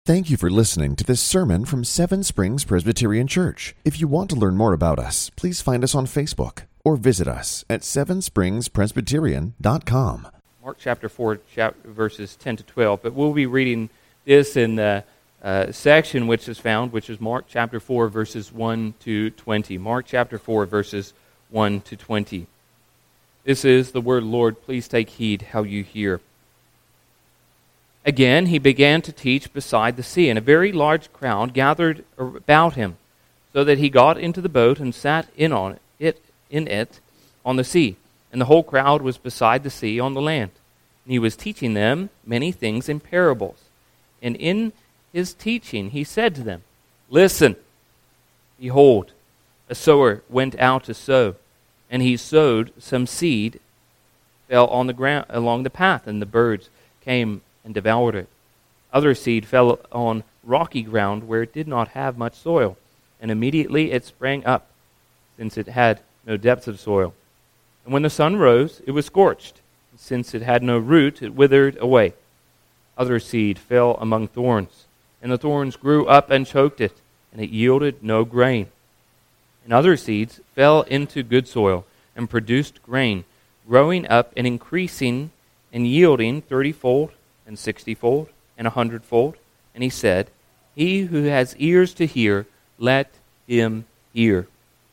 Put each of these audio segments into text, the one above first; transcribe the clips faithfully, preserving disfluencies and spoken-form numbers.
Thank you for listening to this sermon from Seven Springs Presbyterian Church. If you want to learn more about us, please find us on Facebook or visit us at seven springs presbyterian dot com. Mark chapter four, chapter, verses ten to twelve, but we'll be reading this in the uh, section which is found, which is Mark chapter four, verses one to twenty. Mark chapter four, verses one to twenty. This is the word, Lord, please take heed how you hear. Again, he began to teach beside the sea, and a very large crowd gathered about him, so that he got into the boat and sat in on it, in it on the sea. And the whole crowd was beside the sea on the land. And he was teaching them many things in parables. And in his teaching he said to them, "Listen, behold, a sower went out to sow, and he sowed some seed, fell on the ground along the path, and the birds came and devoured it. Other seed fell on rocky ground where it did not have much soil, and immediately it sprang up, since it had no depth of soil. And when the sun rose, it was scorched, and since it had no root, it withered away. Other seed fell among thorns, and the thorns grew up and choked it, and it yielded no grain. And other seeds fell into good soil, and produced grain, growing up and increasing and yielding thirty-fold, and sixty-fold, and a hundredfold. And he said, He who has ears to hear, let him hear.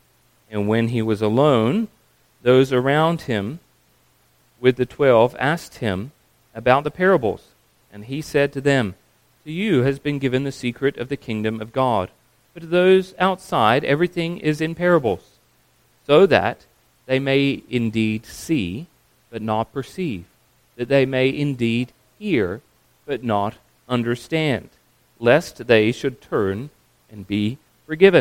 And when he was alone, those around him with the twelve asked him about the parables. And he said to them, To you has been given the secret of the kingdom of God, but to those outside everything is in parables, so that they may indeed see, but not perceive, that they may indeed hear, but not understand, lest they should turn and be forgiven.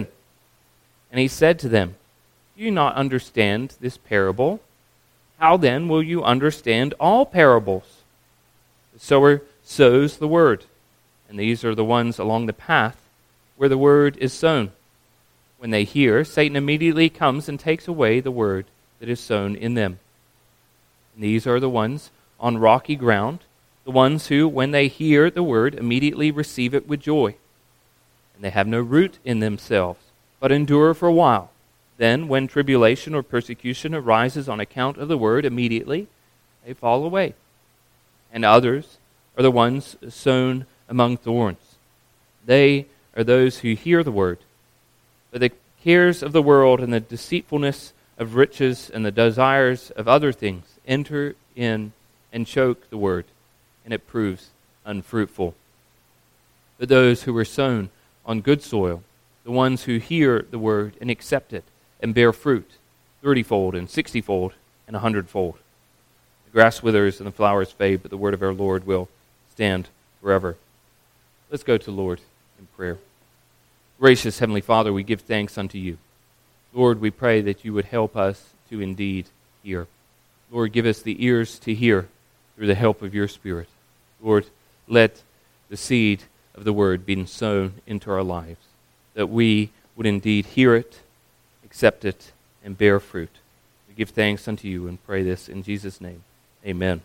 And he said to them, Do you not understand this parable? How then will you understand all parables? The sower sows the word, and these are the ones along the path where the word is sown. When they hear, Satan immediately comes and takes away the word that is sown in them. And these are the ones on rocky ground, the ones who, when they hear the word, immediately receive it with joy. And they have no root in themselves, but endure for a while. Then, when tribulation or persecution arises on account of the word, immediately they fall away. And others are the ones sown among thorns. They are those who hear the word, but the cares of the world and the deceitfulness of riches and the desires of other things enter in and choke the word, and it proves unfruitful. But those who were sown on good soil, the ones who hear the word and accept it and bear fruit, thirtyfold and sixtyfold and a hundredfold. The grass withers and the flowers fade, but the word of our Lord will stand forever. Let's go to the Lord in prayer. Gracious Heavenly Father, we give thanks unto you. Lord, we pray that you would help us to indeed hear. Lord, give us the ears to hear through the help of your Spirit. Lord, let the seed of the word be sown into our lives, that we would indeed hear it, accept it, and bear fruit. We give thanks unto you and pray this in Jesus' name. Amen.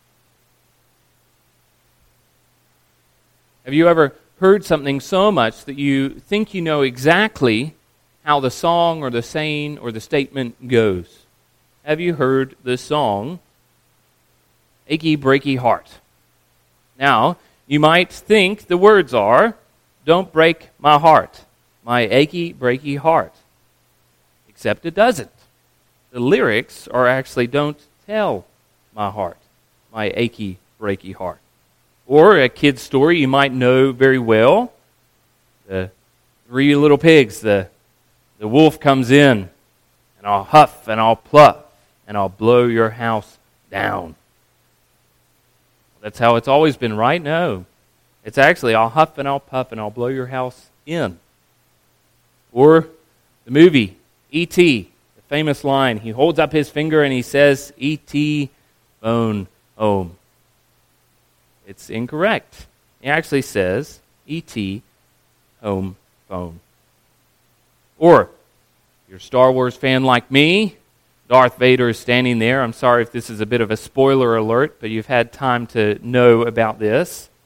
Have you ever heard something so much that you think you know exactly how the song or the saying or the statement goes? Have you heard the song, Achy Breaky Heart? Now, you might think the words are, Don't break my heart, my achy breaky heart. Except it doesn't. The lyrics are actually, Don't tell my heart, my achy breaky heart. Or a kid's story you might know very well. The three little pigs, the, the wolf comes in, and I'll huff and I'll pluff, and I'll blow your house down. That's how it's always been, right? No. It's actually, I'll huff and I'll puff and I'll blow your house in. Or the movie, E T, the famous line, he holds up his finger and he says, E T phone home. It's incorrect. He actually says, E T home phone. Or, you're a Star Wars fan like me, Darth Vader is standing there. I'm sorry if this is a bit of a spoiler alert, but you've had time to know about this.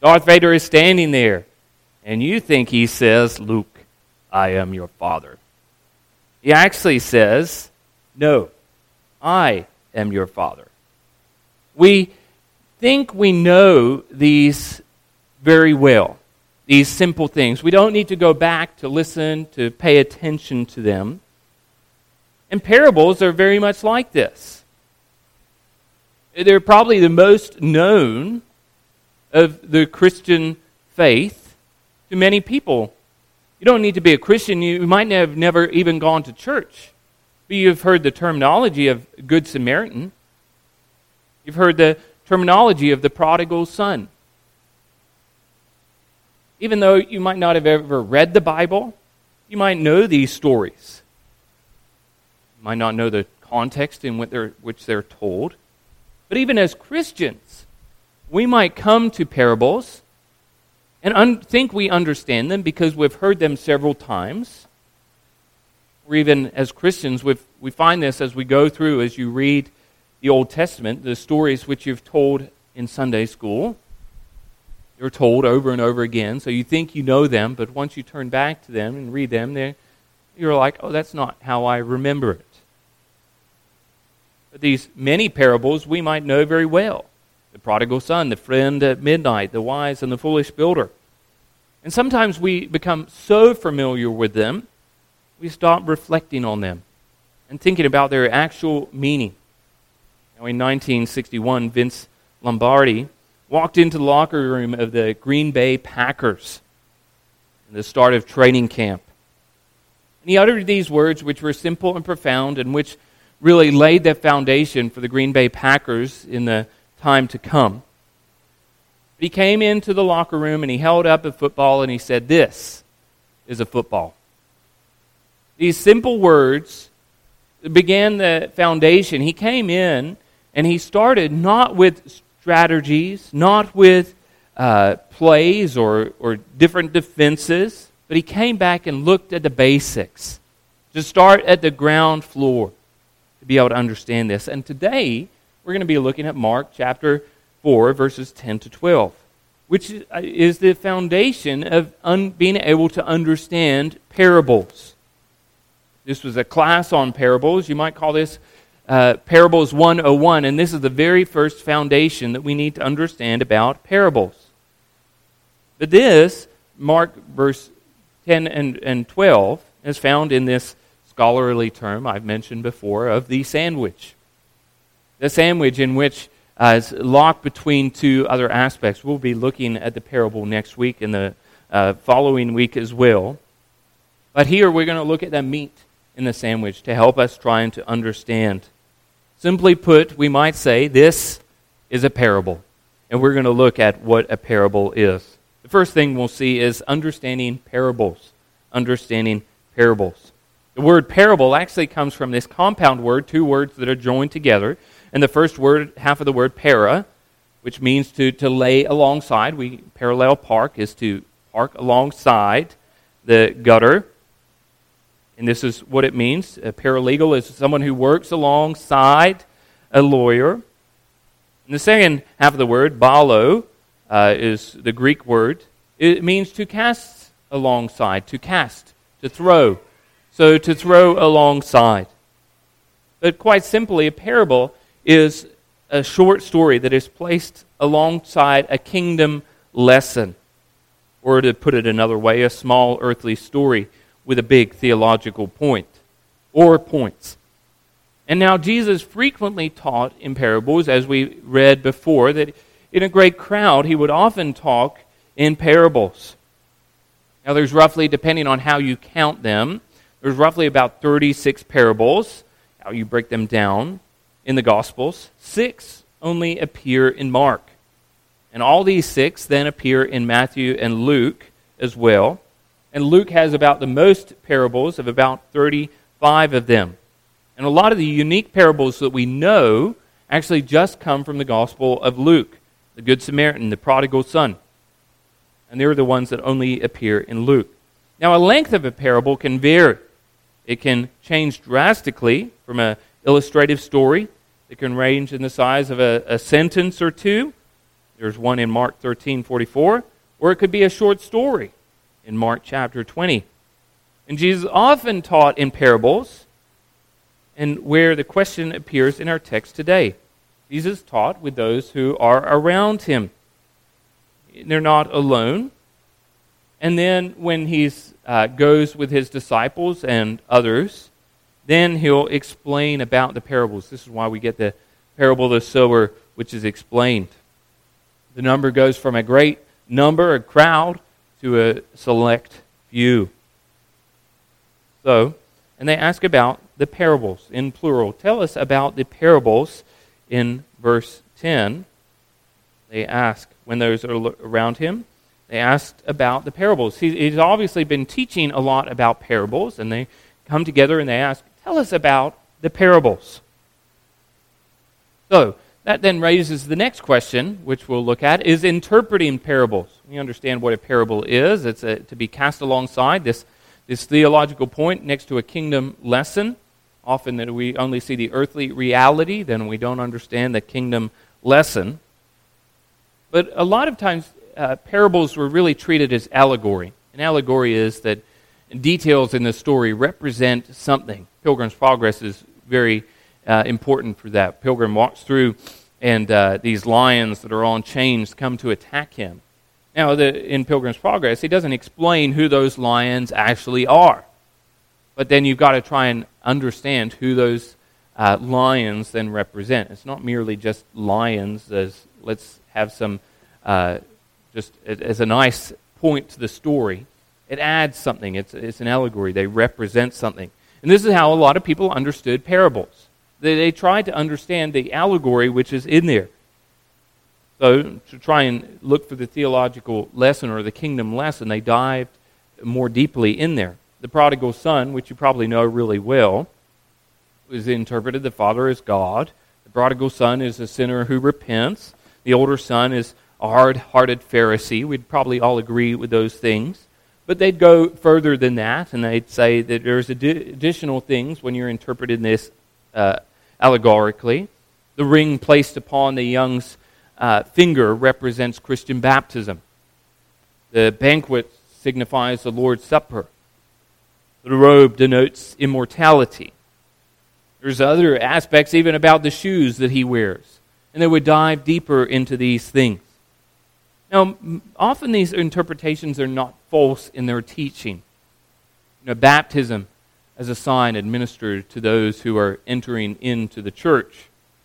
Darth Vader is standing there, and you think he says, Luke, I am your father. He actually says, no, I am your father. We think we know these very well, these simple things. We don't need to go back to listen, to pay attention to them. And parables are very much like this. They're probably the most known of the Christian faith to many people. You don't need to be a Christian. You might have never even gone to church. But you've heard the terminology of Good Samaritan. You've heard the terminology of the prodigal son. Even though you might not have ever read the Bible, you might know these stories. You might not know the context in which they're, which they're told. But even as Christians, we might come to parables and un- think we understand them because we've heard them several times. Or even as Christians, we've, we find this as we go through, as you read the Old Testament, the stories which you've told in Sunday school. They're told over and over again, so you think you know them, but once you turn back to them and read them, you're like, oh, that's not how I remember it. But these many parables we might know very well. The prodigal son, the friend at midnight, the wise and the foolish builder. And sometimes we become so familiar with them, we stop reflecting on them and thinking about their actual meaning. Now, in nineteen sixty-one, Vince Lombardi walked into the locker room of the Green Bay Packers at the start of training camp. And he uttered these words which were simple and profound and which really laid the foundation for the Green Bay Packers in the time to come. He came into the locker room and he held up a football and he said, "This is a football." These simple words began the foundation. He came in and he started not with strategies, not with uh, plays or, or different defenses, but he came back and looked at the basics to start at the ground floor to be able to understand this. And today, we're going to be looking at Mark chapter four, verses ten to twelve, which is the foundation of un- being able to understand parables. This was a class on parables. You might call this uh, Parables one oh one, and this is the very first foundation that we need to understand about parables. But this, Mark verse ten and, and twelve, is found in this scholarly term I've mentioned before of the sandwich. The sandwich in which uh, is locked between two other aspects. We'll be looking at the parable next week and the uh, following week as well. But here we're going to look at the meat in the sandwich to help us trying to understand. Simply put, we might say this is a parable. And we're going to look at what a parable is. The first thing we'll see is understanding parables. Understanding parables. The word parable actually comes from this compound word, two words that are joined together. And the first word, half of the word para, which means to, to lay alongside. We parallel park is to park alongside the gutter. And this is what it means. A paralegal is someone who works alongside a lawyer. And the second half of the word, balo, uh, is the Greek word. It means to cast alongside, to cast, to throw. So to throw alongside. But quite simply, a parable is a short story that is placed alongside a kingdom lesson. Or to put it another way, a small earthly story with a big theological point, or points. And now Jesus frequently taught in parables, as we read before, that in a great crowd he would often talk in parables. Now there's roughly, depending on how you count them, there's roughly about thirty-six parables, how you break them down in the Gospels. Six only appear in Mark. And all these six then appear in Matthew and Luke as well. And Luke has about the most parables of about thirty-five of them. And a lot of the unique parables that we know actually just come from the Gospel of Luke. The Good Samaritan, the prodigal son. And they're the ones that only appear in Luke. Now, a length of a parable can vary. It can change drastically from an illustrative story. It can range in the size of a, a sentence or two. There's one in Mark thirteen forty-four, or it could be a short story in Mark chapter twenty. And Jesus often taught in parables, and where the question appears in our text today. Jesus taught with those who are around him. They're not alone. And then when he uh, goes with his disciples and others, then he'll explain about the parables. This is why we get the parable of the sower, which is explained. The number goes from a great number, a crowd, to a select few. So, and they ask about the parables in plural. Tell us about the parables in verse ten. They ask, when those are around him, they asked about the parables. He, he's obviously been teaching a lot about parables, and they come together and they ask, tell us about the parables. So, that then raises the next question, which we'll look at, is interpreting parables. We understand what a parable is. It's a, to be cast alongside this, this theological point next to a kingdom lesson. Often that we only see the earthly reality, then we don't understand the kingdom lesson. But a lot of times, uh, parables were really treated as allegory. An allegory is that details in the story represent something. Pilgrim's Progress is very uh, important for that. Pilgrim walks through, and uh, these lions that are on chains come to attack him. Now, the, in Pilgrim's Progress, he doesn't explain who those lions actually are. But then you've got to try and understand who those uh, lions then represent. It's not merely just lions as let's have some, uh, just as a nice point to the story. It adds something. It's, it's an allegory. They represent something. And this is how a lot of people understood parables. They, they tried to understand the allegory which is in there. So to try and look for the theological lesson or the kingdom lesson, they dived more deeply in there. The prodigal son, which you probably know really well, is interpreted, the father is God. The prodigal son is a sinner who repents. The older son is a hard-hearted Pharisee. We'd probably all agree with those things. But they'd go further than that, and they'd say that there's adi- additional things when you're interpreting this uh, allegorically. The ring placed upon the young's uh, finger represents Christian baptism. The banquet signifies the Lord's Supper. The robe denotes immortality. There's other aspects even about the shoes that he wears. And they would dive deeper into these things. Now, often these interpretations are not false in their teaching. You know, baptism as a sign administered to those who are entering into the church.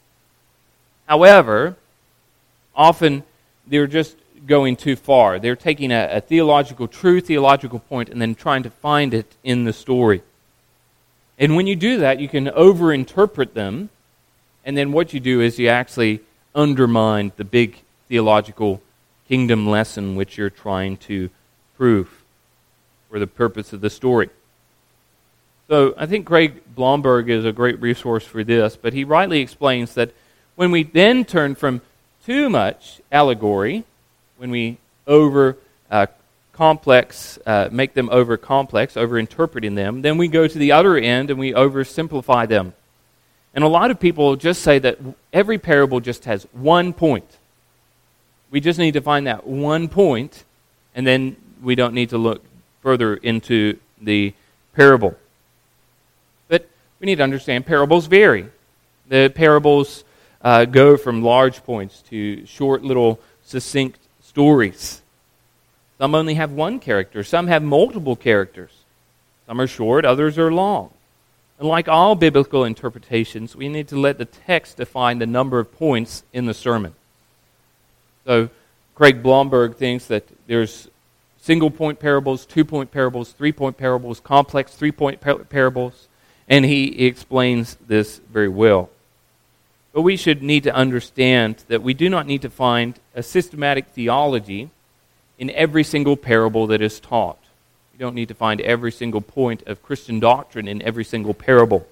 However, often they're just going too far. They're taking a, a theological, true theological point and then trying to find it in the story. And when you do that, you can overinterpret them, and then what you do is you actually undermine the big theological kingdom lesson which you're trying to prove for the purpose of the story. So I think Craig Blomberg is a great resource for this, but he rightly explains that when we then turn from too much allegory, when we over uh, complex, uh, make them over complex, over interpreting them, then we go to the other end and we oversimplify them. And a lot of people just say that every parable just has one point. We just need to find that one point, and then we don't need to look further into the parable. But we need to understand parables vary. The parables uh, go from large points to short little succinct stories. Some only have one character. Some have multiple characters. Some are short, others are long. And like all biblical interpretations, we need to let the text define the number of points in the sermon. So Craig Blomberg thinks that there's single-point parables, two-point parables, three-point parables, complex three-point par- parables, and he explains this very well. But we should need to understand that we do not need to find a systematic theology in every single parable that is taught. We don't need to find every single point of Christian doctrine in every single parable.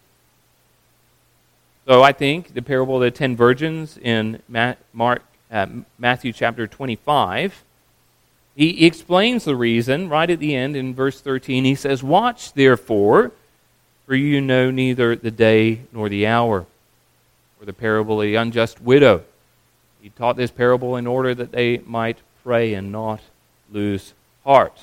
So I think the parable of the ten virgins in Mark, uh, Matthew chapter twenty-five, he explains the reason right at the end in verse thirteen. He says, "Watch therefore, for you know neither the day nor the hour." Or the parable of the unjust widow. He taught this parable in order that they might pray and not lose heart.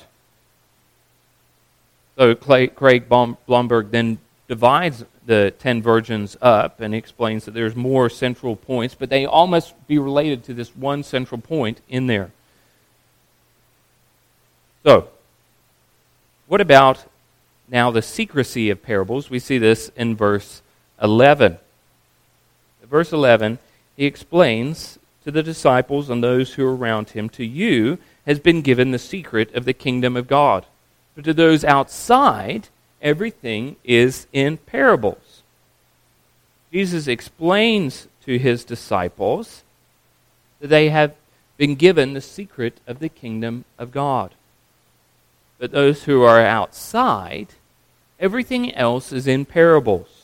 So Craig Blomberg then divides the ten virgins up and explains that there's more central points, but they all must be related to this one central point in there. So, what about now the secrecy of parables? We see this in verse eleven. In verse eleven, he explains to the disciples and those who are around him, to you has been given the secret of the kingdom of God. But to those outside, everything is in parables. Jesus explains to his disciples that they have been given the secret of the kingdom of God. But those who are outside, everything else is in parables.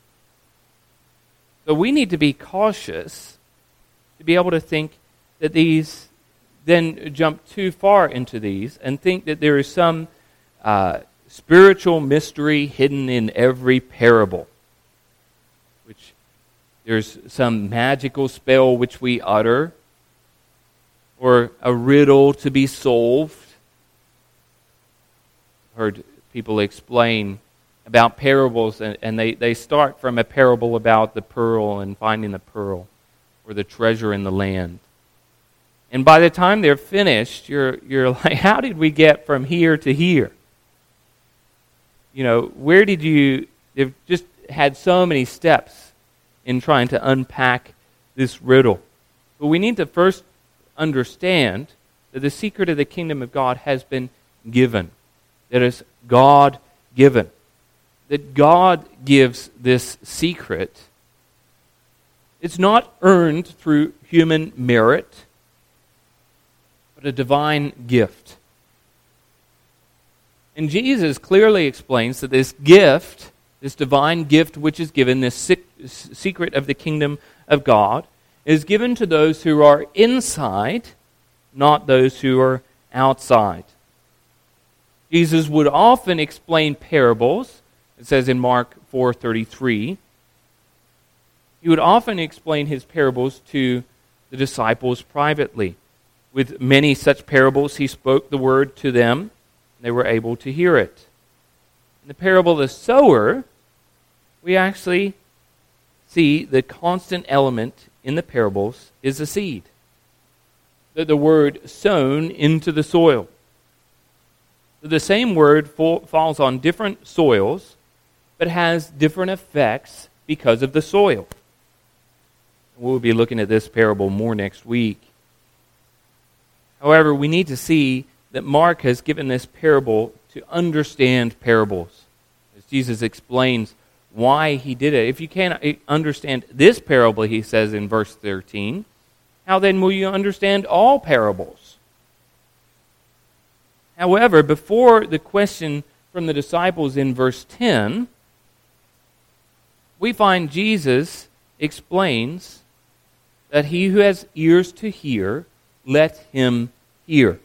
So we need to be cautious to be able to think that these, then jump too far into these and think that there is some uh, spiritual mystery hidden in every parable, which there's some magical spell which we utter, or a riddle to be solved. I've heard people explain about parables, and, and they, they start from a parable about the pearl and finding the pearl, or the treasure in the land. And by the time they're finished, you're you're like, how did we get from here to here? You know, where did you, they've just had so many steps in trying to unpack this riddle. But we need to first understand that the secret of the kingdom of God has been given. That is God given. That God gives this secret. It's not earned through human merit, but a divine gift. And Jesus clearly explains that this gift, this divine gift which is given, this secret of the kingdom of God, is given to those who are inside, not those who are outside. Jesus would often explain parables. It says in Mark four thirty-three, he would often explain his parables to the disciples privately. With many such parables, he spoke the word to them, and they were able to hear it. In the parable of the sower, we actually see the constant element in the parables is the seed. The, the word sown into the soil. The same word fall, falls on different soils, but has different effects because of the soil. We'll be looking at this parable more next week. However, we need to see that Mark has given this parable to understand parables. As Jesus explains why he did it. If you can't understand this parable, he says in verse thirteen, how then will you understand all parables? However, before the question from the disciples in verse ten, we find Jesus explains that he who has ears to hear, let him hear.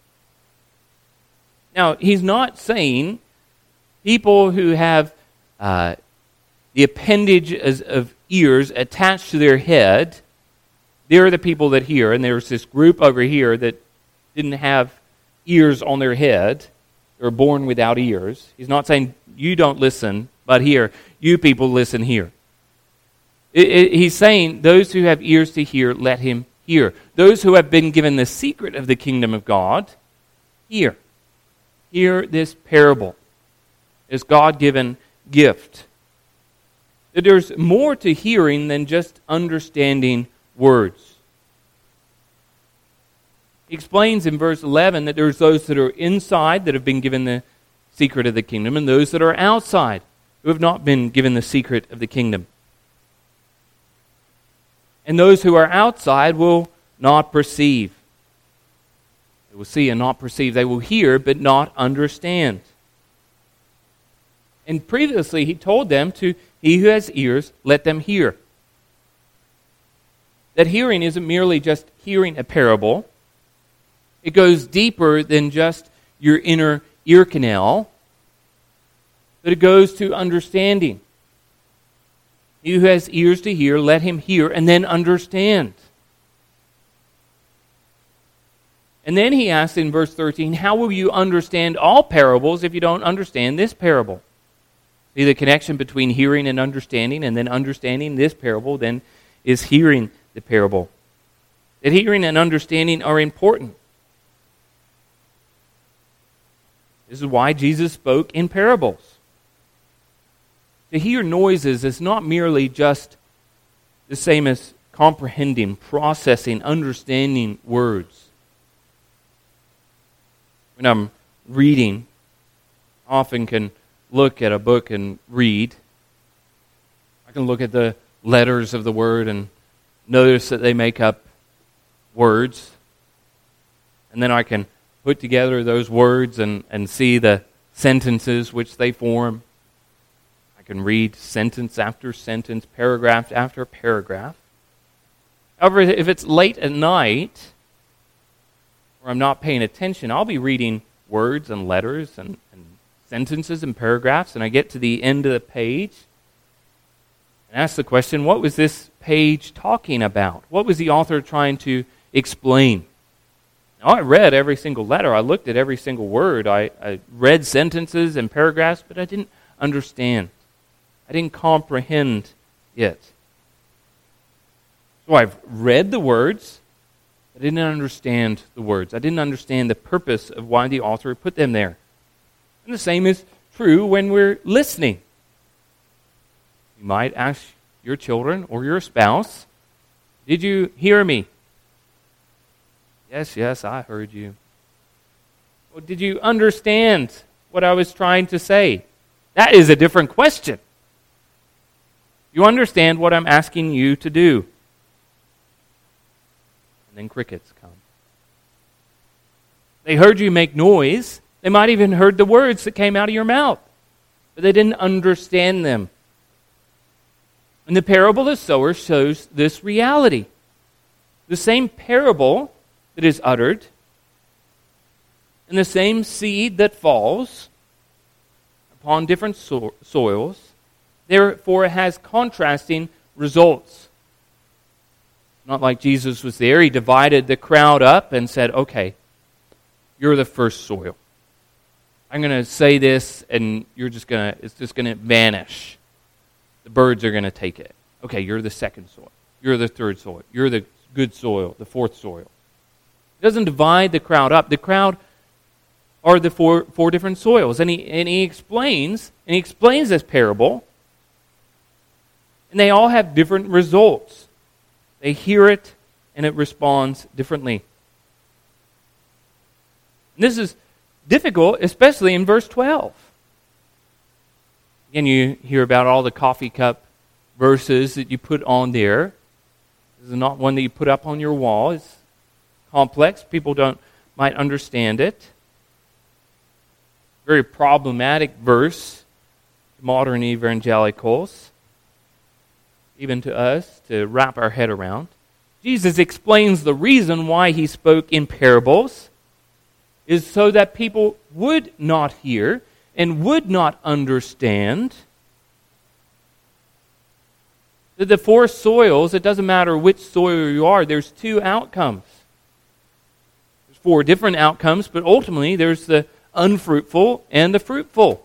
Now, he's not saying people who have uh, the appendage of ears attached to their head, they're the people that hear, and there's this group over here that didn't have ears on their head. They were born without ears. He's not saying, you don't listen, but here, you people listen here. It, it, he's saying, those who have ears to hear, let him hear. Those who have been given the secret of the kingdom of God, hear. Hear this parable, this God-given gift. That there's more to hearing than just understanding words. He explains in verse eleven that there's those that are inside that have been given the secret of the kingdom, and those that are outside who have not been given the secret of the kingdom. And those who are outside will not perceive. They will see and not perceive. They will hear but not understand. And previously he told them to, he who has ears, let them hear. That hearing isn't merely just hearing a parable. It goes deeper than just your inner ear canal, but it goes to understanding. He who has ears to hear, let him hear and then understand. And then he asks in verse thirteen, how will you understand all parables if you don't understand this parable? See the connection between hearing and understanding, and then understanding this parable then is hearing the parable. That hearing and understanding are important. This is why Jesus spoke in parables. To hear noises is not merely just the same as comprehending, processing, understanding words. When I'm reading, I often can look at a book and read. I can look at the letters of the word and notice that they make up words. And then I can put together those words and, and see the sentences which they form. I can read sentence after sentence, paragraph after paragraph. However, if it's late at night, or I'm not paying attention, I'll be reading words and letters and, and sentences and paragraphs, and I get to the end of the page and ask the question, what was this page talking about? What was the author trying to explain? Now, I read every single letter. I looked at every single word. I, I read sentences and paragraphs, but I didn't understand. I didn't comprehend it. So I've read the words, but I didn't understand the words. I didn't understand the purpose of why the author put them there. And the same is true when we're listening. You might ask your children or your spouse, did you hear me? Yes, yes, I heard you. Well, did you understand what I was trying to say? That is a different question. You understand what I'm asking you to do? And then crickets come. They heard you make noise. They might even heard the words that came out of your mouth, but they didn't understand them. And the parable of the sower shows this reality. The same parable that is uttered, and the same seed that falls upon different so- soils, therefore it has contrasting results. Not like Jesus was there. He divided the crowd up and said, okay, you're the first soil. I'm going to say this, and you're just going to, it's just going to vanish. The birds are going to take it. Okay, you're the second soil. You're the third soil. You're the good soil, the fourth soil. He doesn't divide the crowd up. The crowd are the four four different soils. And he and he explains, and he explains this parable, and they all have different results. They hear it, and it responds differently. And this is difficult, especially in verse twelve. Again, you hear about all the coffee cup verses that you put on there. This is not one that you put up on your wall. It's complex. People don't might understand it. Very problematic verse to modern evangelicals, even to us, to wrap our head around. Jesus explains the reason why he spoke in parables is so that people would not hear and would not understand. That the four soils, it doesn't matter which soil you are, there's two outcomes. There's four different outcomes, but ultimately there's the unfruitful and the fruitful.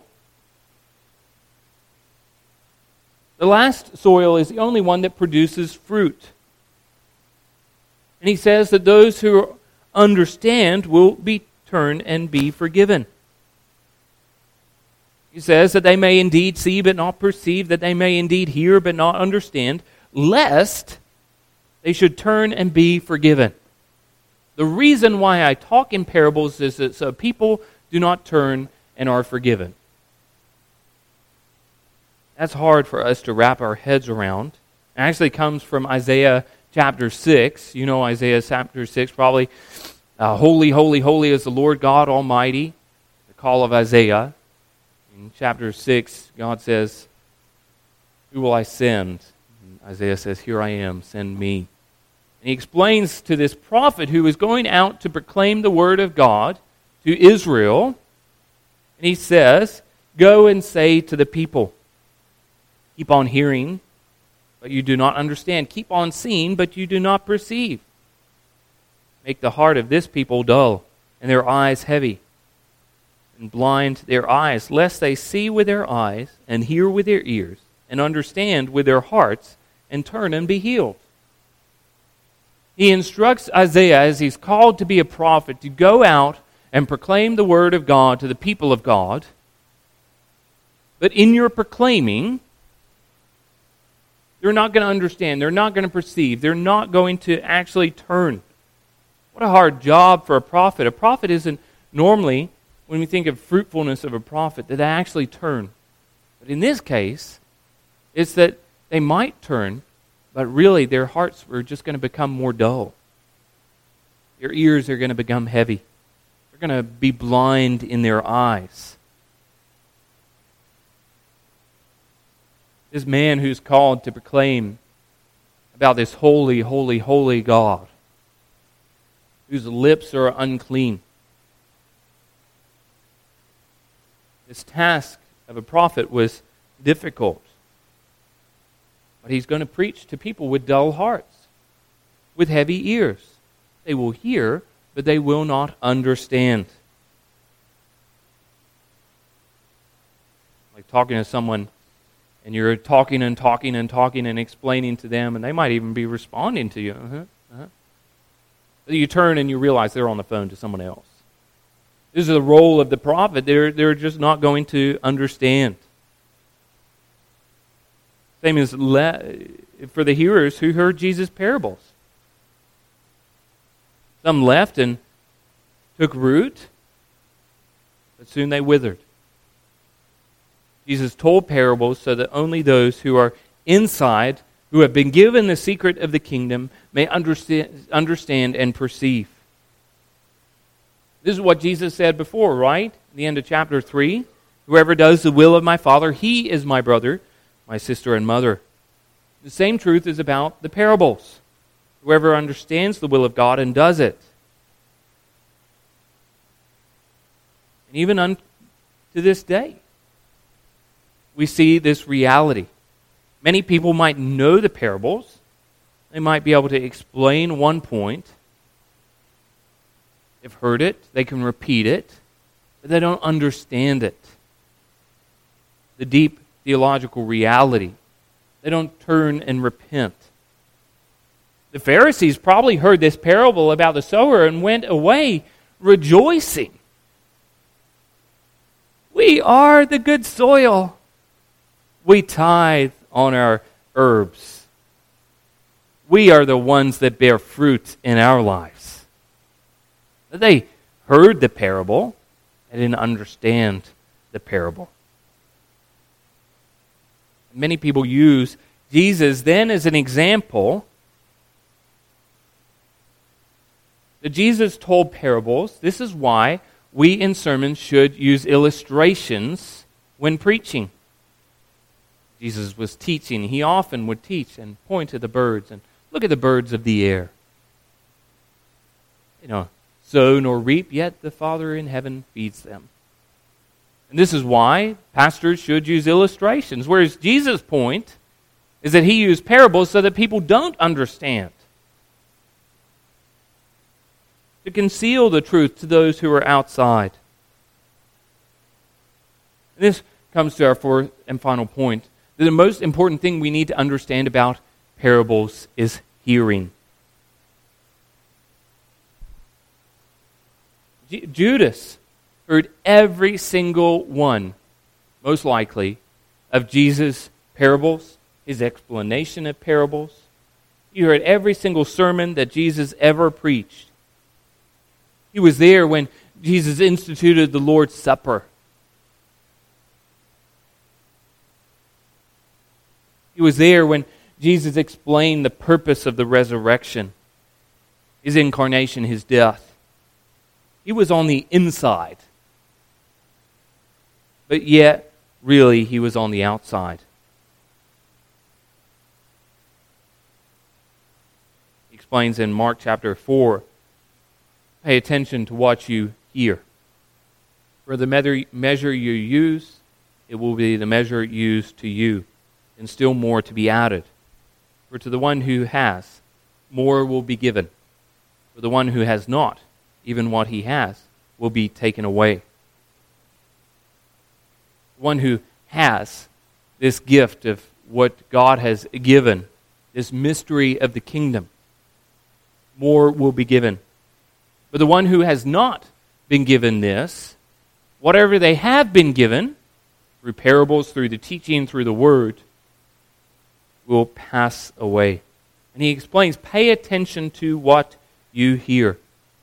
The last soil is the only one that produces fruit. And he says that those who understand will be turned and be forgiven. He says that they may indeed see but not perceive, that they may indeed hear but not understand, lest they should turn and be forgiven. The reason why I talk in parables is that so people do not turn and are forgiven. That's hard for us to wrap our heads around. It actually comes from Isaiah chapter six. You know Isaiah chapter six, probably. Uh, holy, holy, holy is the Lord God Almighty. The call of Isaiah. In chapter six, God says, who will I send? And Isaiah says, here I am, send me. And he explains to this prophet who is going out to proclaim the word of God to Israel, and he says, go and say to the people, keep on hearing, but you do not understand. Keep on seeing, but you do not perceive. make the heart of this people dull, and their eyes heavy, and blind their eyes, lest they see with their eyes, and hear with their ears, and understand with their hearts, and turn and be healed. He instructs Isaiah, as he's called to be a prophet, to go out and proclaim the word of God to the people of God. But in your proclaiming, they're not going to understand, they're not going to perceive, they're not going to actually turn. What a hard job for a prophet. A prophet isn't normally, when we think of fruitfulness of a prophet, that they actually turn. But in this case, it's that they might turn, but really their hearts are just going to become more dull. Their ears are going to become heavy. They're going to be blind in their eyes. This man who's called to proclaim about this holy, holy, holy God, whose lips are unclean. This task of a prophet was difficult. But he's going to preach to people with dull hearts, with heavy ears. They will hear, but they will not understand. Like talking to someone, and you're talking and talking and talking and explaining to them, and they might even be responding to you. Uh-huh, uh-huh. But you turn and you realize they're on the phone to someone else. This is the role of the prophet. They're, they're just not going to understand. Same as le- for the hearers who heard Jesus' parables. Some left and took root, but soon they withered. Jesus told parables so that only those who are inside, who have been given the secret of the kingdom, may understand, understand and perceive. This is what Jesus said before, right? At the end of chapter three. Whoever does the will of my Father, he is my brother, my sister and mother. The same truth is about the parables. Whoever understands the will of God and does it. And even unto this day, we see this reality. Many people might know the parables. They might be able to explain one point. They've heard it. They can repeat it. But they don't understand it. The deep theological reality. They don't turn and repent. The Pharisees probably heard this parable about the sower and went away rejoicing. We are the good soil. We tithe on our herbs. We are the ones that bear fruit in our lives. They heard the parable and didn't understand the parable. Many people use Jesus then as an example. That Jesus told parables. This is why we in sermons should use illustrations when preaching. Jesus was teaching. He often would teach and point to the birds and look at the birds of the air. You know, sow nor reap, yet the Father in heaven feeds them. And this is why pastors should use illustrations. Whereas Jesus' point is that he used parables so that people don't understand. To conceal the truth to those who are outside. And this comes to our fourth and final point. That the most important thing we need to understand about parables is hearing. J- Judas heard every single one, most likely, of Jesus' parables, his explanation of parables. You heard every single sermon that Jesus ever preached. He was there when Jesus instituted the Lord's Supper. He was there when Jesus explained the purpose of the resurrection, his incarnation, his death. He was on the inside. But yet, really, he was on the outside. He explains in Mark chapter four, pay attention to what you hear. For the measure you use, it will be the measure used to you, and still more to be added. For to the one who has, more will be given. For the one who has not, even what he has, will be taken away. The one who has this gift of what God has given, this mystery of the kingdom, more will be given. But the one who has not been given this, whatever they have been given, through parables, through the teaching, through the word, will pass away. And he explains, pay attention to what you hear.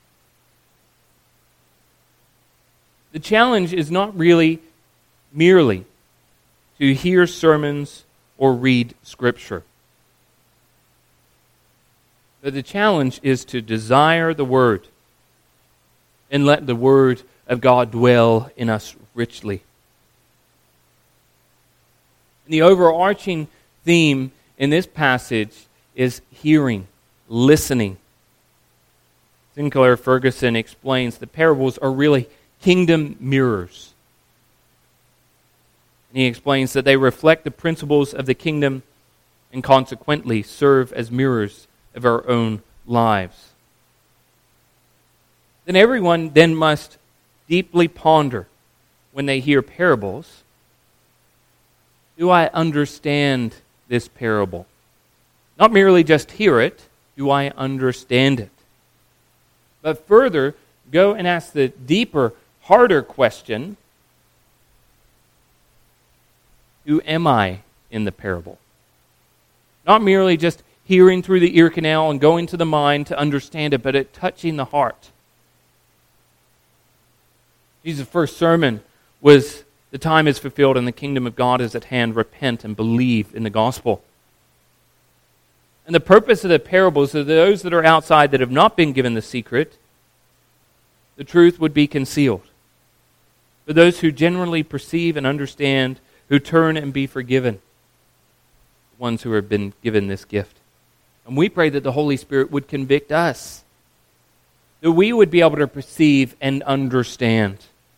The challenge is not really merely to hear sermons or read Scripture. But the challenge is to desire the Word and let the Word of God dwell in us richly. And the overarching theme in this passage is hearing, listening. Sinclair Ferguson explains the parables are really kingdom mirrors. And he explains that they reflect the principles of the kingdom and consequently serve as mirrors of our own lives. Then everyone then must deeply ponder when they hear parables, do I understand this parable? Not merely just hear it, do I understand it? But further, go and ask the deeper, harder question, who am I in the parable? Not merely just hearing through the ear canal and going to the mind to understand it, but it touching the heart. Jesus' first sermon was, the time is fulfilled and the kingdom of God is at hand. Repent and believe in the gospel. And the purpose of the parables are those that are outside that have not been given the secret, the truth would be concealed. For those who generally perceive and understand, who turn and be forgiven, the ones who have been given this gift. And we pray that the Holy Spirit would convict us, that we would be able to perceive and understand.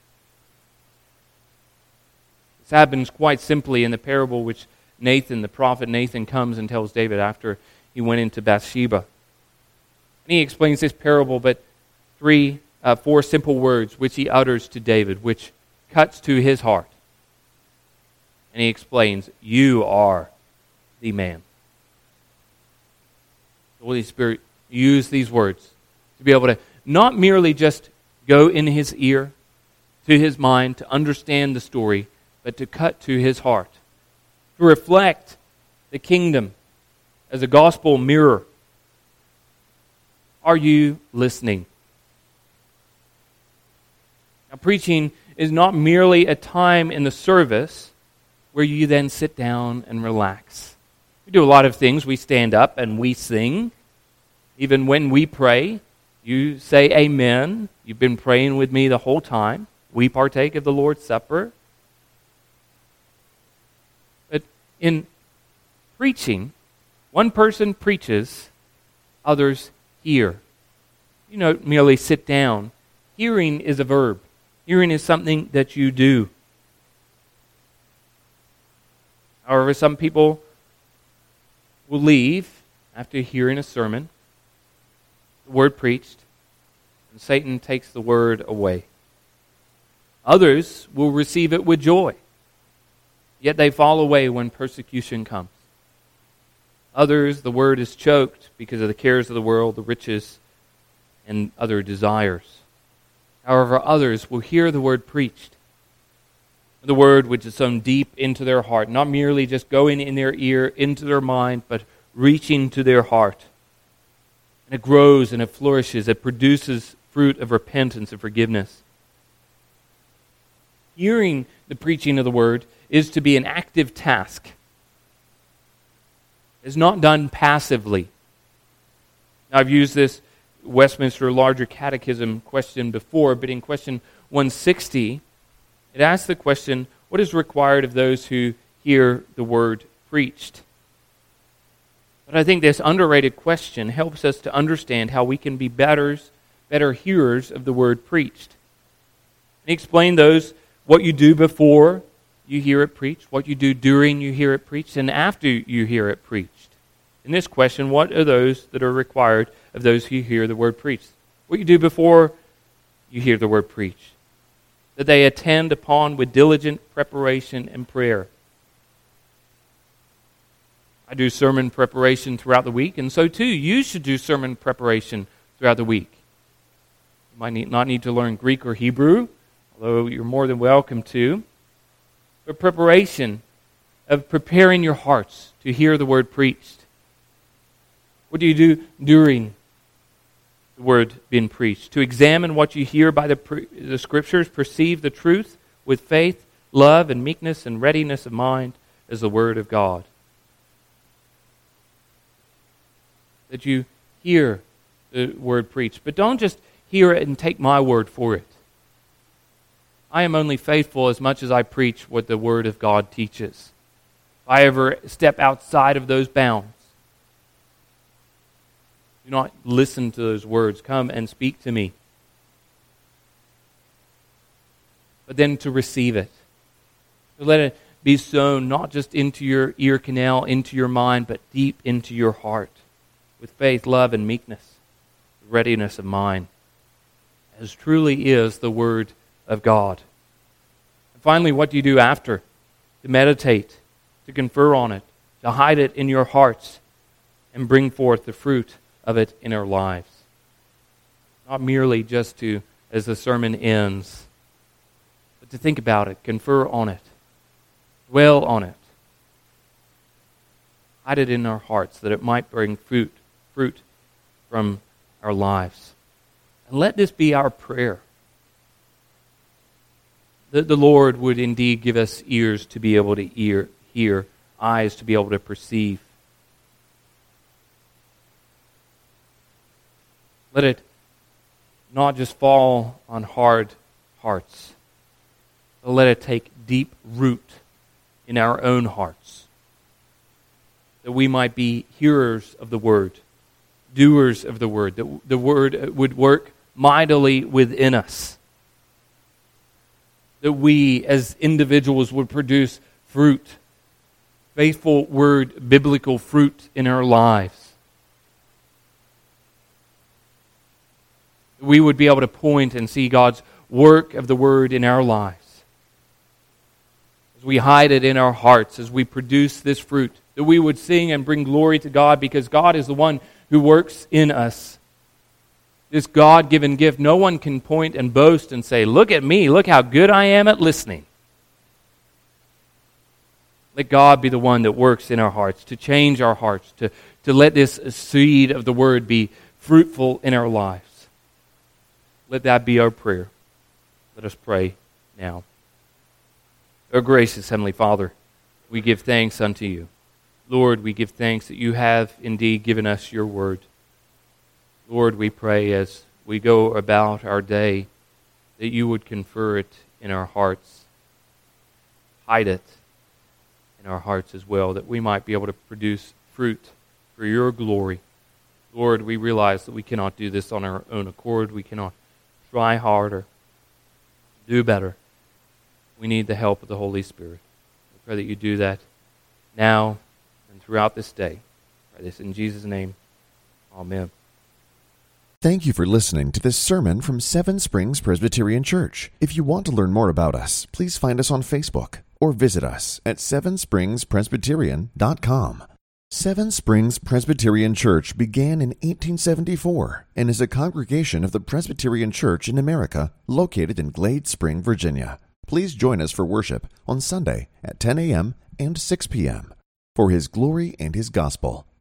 This happens quite simply in the parable which Nathan, the prophet Nathan, comes and tells David after he went into Bathsheba. And he explains this parable, but three, uh, four simple words which he utters to David, which cuts to his heart. And he explains, you are the man. The Holy Spirit used these words to be able to not merely just go in his ear, to his mind, to understand the story, but to cut to his heart, to reflect the kingdom as a gospel mirror. Are you listening? Now, preaching is not merely a time in the service where you then sit down and relax. We do a lot of things. We stand up and we sing. Even when we pray, you say amen. You've been praying with me the whole time. We partake of the Lord's Supper. But in preaching, one person preaches, others hear. You don't merely sit down. Hearing is a verb. Hearing is something that you do. However, some people will leave after hearing a sermon, the word preached, and Satan takes the word away. Others will receive it with joy, yet they fall away when persecution comes. Others, the word is choked because of the cares of the world, the riches, and other desires. However, others will hear the word preached, the word which is sown deep into their heart, not merely just going in their ear, into their mind, but reaching to their heart. And it grows and it flourishes. It produces fruit of repentance and forgiveness. Hearing the preaching of the word is to be an active task. It's not done passively. Now, I've used this Westminster Larger Catechism question before, but in question one sixty, it asks the question, what is required of those who hear the word preached? But I think this underrated question helps us to understand how we can be better, better hearers of the word preached. And explain those, what you do before you hear it preached, what you do during you hear it preached, and after you hear it preached. In this question, what are those that are required of those who hear the word preached? what you do before you hear the word preached, that they attend upon with diligent preparation and prayer. I do sermon preparation throughout the week, and so too you should do sermon preparation throughout the week. You might need, not need to learn Greek or Hebrew, although you're more than welcome to. But preparation of preparing your hearts to hear the word preached. What do you do during the word being preached? To examine what you hear by the, pre- the Scriptures, perceive the truth with faith, love, and meekness and readiness of mind as the Word of God. That you hear the word preached. But don't just hear it and take my word for it. I am only faithful as much as I preach what the Word of God teaches. If I ever step outside of those bounds, do not listen to those words. Come and speak to me. But then to receive it. To let it be sown not just into your ear canal, into your mind, but deep into your heart. With faith, love, and meekness. Readiness of mind. As truly is the Word of God. And finally, what do you do after? To meditate. To confer on it. To hide it in your hearts. And bring forth the fruit of it in our lives. Not merely just to, as the sermon ends, but to think about it, confer on it, dwell on it. Hide it in our hearts that it might bring fruit, fruit from our lives. And let this be our prayer. That the Lord would indeed give us ears to be able to hear, hear, eyes to be able to perceive. Let it not just fall on hard hearts, but let it take deep root in our own hearts. That we might be hearers of the Word, doers of the Word, that the Word would work mightily within us. That we as individuals would produce fruit, faithful Word, biblical fruit in our lives. We would be able to point and see God's work of the Word in our lives. As we hide it in our hearts, as we produce this fruit, that we would sing and bring glory to God because God is the one who works in us. This God-given gift, no one can point and boast and say, look at me, look how good I am at listening. Let God be the one that works in our hearts, to change our hearts, to, to let this seed of the Word be fruitful in our lives. Let that be our prayer. Let us pray now. Our gracious Heavenly Father, we give thanks unto you. Lord, we give thanks that you have indeed given us your word. Lord, we pray as we go about our day that you would confer it in our hearts. Hide it in our hearts as well, that we might be able to produce fruit for your glory. Lord, we realize that we cannot do this on our own accord. We cannot try harder, do better. We need the help of the Holy Spirit. We pray that you do that now and throughout this day. I pray this in Jesus' name. Amen. Thank you for listening to this sermon from Seven Springs Presbyterian Church. If you want to learn more about us, please find us on Facebook or visit us at seven springs presbyterian dot com. Seven Springs Presbyterian Church began in eighteen seventy-four and is a congregation of the Presbyterian Church in America located in Glade Spring, Virginia. Please join us for worship on Sunday at ten a.m. and six p.m. For His glory and His gospel.